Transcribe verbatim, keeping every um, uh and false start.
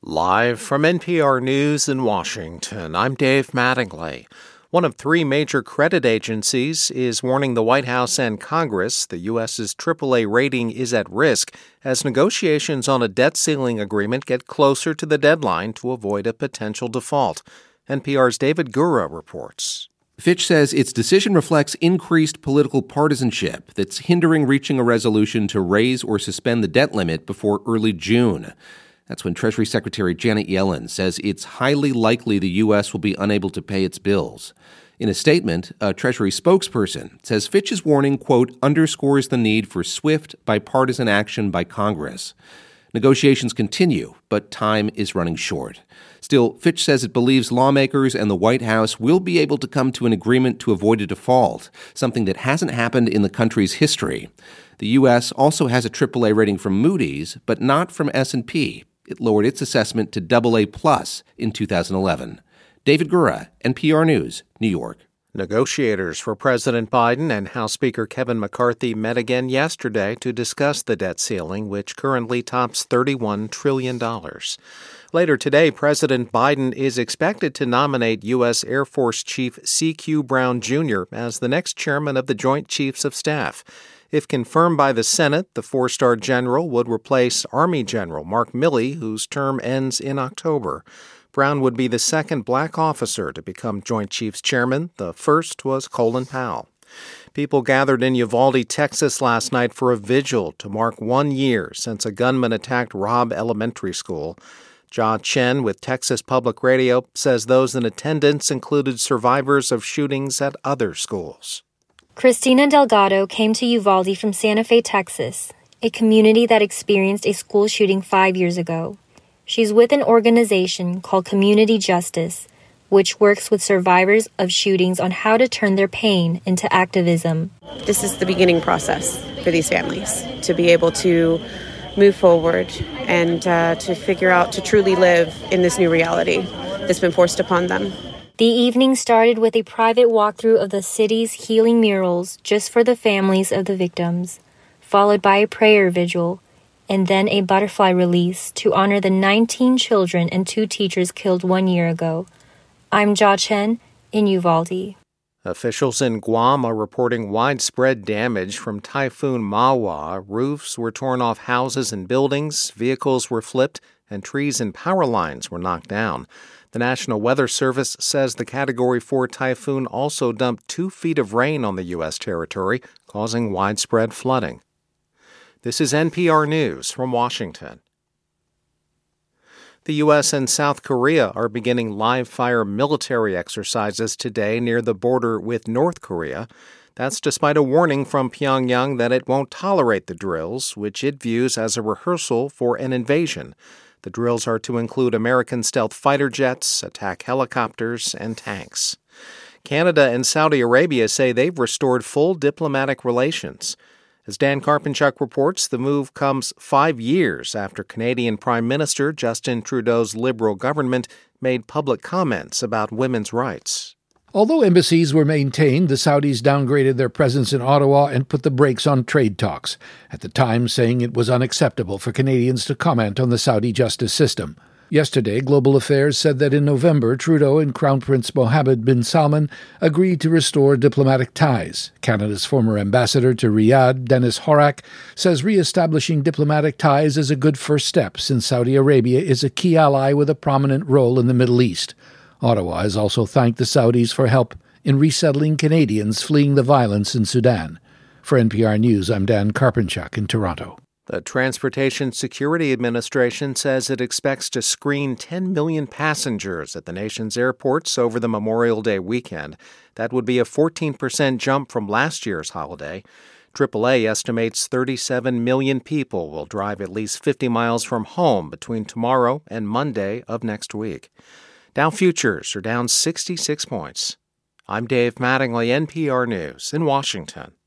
Live from N P R News in Washington, I'm Dave Mattingly. One of three major credit agencies is warning the White House and Congress the U S's triple A rating is at risk as negotiations on a debt ceiling agreement get closer to the deadline to avoid a potential default. N P R's David Gura reports. Fitch says its decision reflects increased political partisanship that's hindering reaching a resolution to raise or suspend the debt limit before early June. That's when Treasury Secretary Janet Yellen says it's highly likely the U S will be unable to pay its bills. In a statement, a Treasury spokesperson says Fitch's warning, quote, underscores the need for swift bipartisan action by Congress. Negotiations continue, but time is running short. Still, Fitch says it believes lawmakers and the White House will be able to come to an agreement to avoid a default, something that hasn't happened in the country's history. The U S also has a triple A rating from Moody's, but not from S and P. It lowered its assessment to double A plus in two thousand eleven. David Gura, N P R News, New York. Negotiators for President Biden and House Speaker Kevin McCarthy met again yesterday to discuss the debt ceiling, which currently tops thirty-one trillion dollars. Later today, President Biden is expected to nominate U S. Air Force Chief C Q. Brown Junior as the next chairman of the Joint Chiefs of Staff. If confirmed by the Senate, the four-star general would replace Army General Mark Milley, whose term ends in October. Brown would be the second black officer to become Joint Chiefs Chairman. The first was Colin Powell. People gathered in Uvalde, Texas last night for a vigil to mark one year since a gunman attacked Robb Elementary School. Ja Chen with Texas Public Radio says those in attendance included survivors of shootings at other schools. Christina Delgado came to Uvalde from Santa Fe, Texas, a community that experienced a school shooting five years ago. She's with an organization called Community Justice, which works with survivors of shootings on how to turn their pain into activism. This is the beginning process for these families to be able to move forward and uh, to figure out to truly live in this new reality that's been forced upon them. The evening started with a private walkthrough of the city's healing murals just for the families of the victims, followed by a prayer vigil, and then a butterfly release to honor the nineteen children and two teachers killed one year ago. I'm Ja Chen in Uvalde. Officials in Guam are reporting widespread damage from Typhoon Mawa. Roofs were torn off houses and buildings, vehicles were flipped, and trees and power lines were knocked down. The National Weather Service says the Category four typhoon also dumped two feet of rain on the U S territory, causing widespread flooding. This is N P R News from Washington. The U S and South Korea are beginning live-fire military exercises today near the border with North Korea. That's despite a warning from Pyongyang that it won't tolerate the drills, which it views as a rehearsal for an invasion. The drills are to include American stealth fighter jets, attack helicopters, and tanks. Canada and Saudi Arabia say they've restored full diplomatic relations. As Dan Karpenchuk reports, the move comes five years after Canadian Prime Minister Justin Trudeau's Liberal government made public comments about women's rights. Although embassies were maintained, the Saudis downgraded their presence in Ottawa and put the brakes on trade talks, at the time saying it was unacceptable for Canadians to comment on the Saudi justice system. Yesterday, Global Affairs said that in November, Trudeau and Crown Prince Mohammed bin Salman agreed to restore diplomatic ties. Canada's former ambassador to Riyadh, Dennis Horak, says re-establishing diplomatic ties is a good first step since Saudi Arabia is a key ally with a prominent role in the Middle East. Ottawa has also thanked the Saudis for help in resettling Canadians fleeing the violence in Sudan. For N P R News, I'm Dan Karpenchuk in Toronto. The Transportation Security Administration says it expects to screen ten million passengers at the nation's airports over the Memorial Day weekend. That would be a fourteen percent jump from last year's holiday. triple A estimates thirty-seven million people will drive at least fifty miles from home between tomorrow and Monday of next week. Dow futures are down sixty-six points. I'm Dave Mattingly, N P R News in Washington.